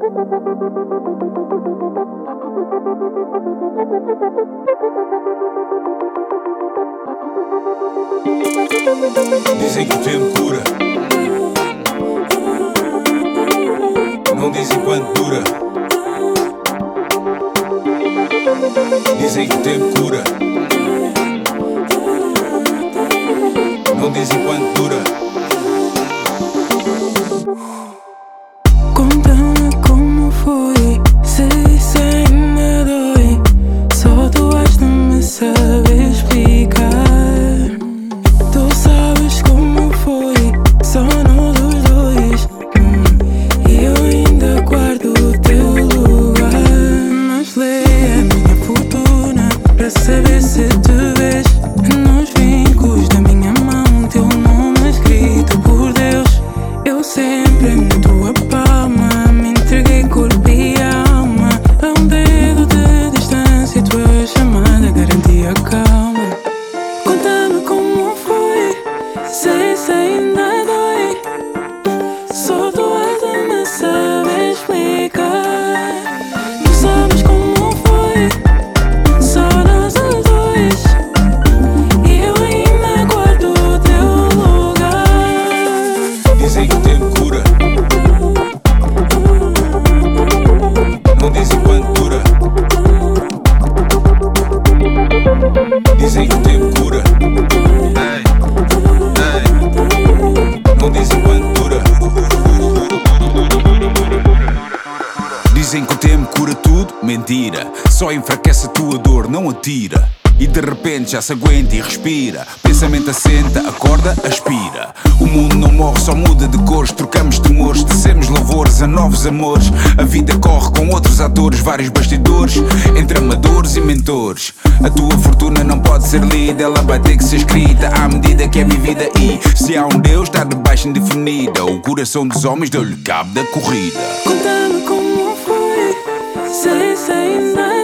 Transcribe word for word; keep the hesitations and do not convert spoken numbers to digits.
Dizem que o tempo cura, não dizem quanto dura. Dizem que o tempo cura, não dizem quanto dura. Conta-me como foi, sei se ainda dói. Só tu has de me saber explicar. Tu sabes como foi, só nós os dois. hum, E eu ainda guardo o teu lugar. Mas leia a minha fortuna para saber se te vês nos vincos da minha mão, teu nome escrito por Deus. Eu sempre na tua palma me entreguei corpo e alma. A um dedo de distância, tua chamada garantia calma. Conta-me como foi, sei se ainda dói. Só tu has de me saber explicar. Tu sabes como foi, só nós os dois. E eu ainda guardo o teu lugar. Dizem que o tempo cura, não dizem quanto dura. Dizem que o tempo cura, ei, ei, não dizem quanto dura. Dizem que o tempo cura tudo, mentira. Só enfraquece a tua dor, não atira. E de repente já se aguenta e respira. Pensamento assenta, acorda, aspira. O mundo não morre, só muda de cores. Trocamos temores, tecemos louvores a novos amores. A vida corre com outros atores, vários bastidores, entre amadores e mentores. A tua fortuna não pode ser lida, ela vai ter que ser escrita à medida que é vivida. E se há um Deus, está debaixo indefinida. O coração dos homens deu-lhe cabo da corrida. Conta-me como foi, sei se ainda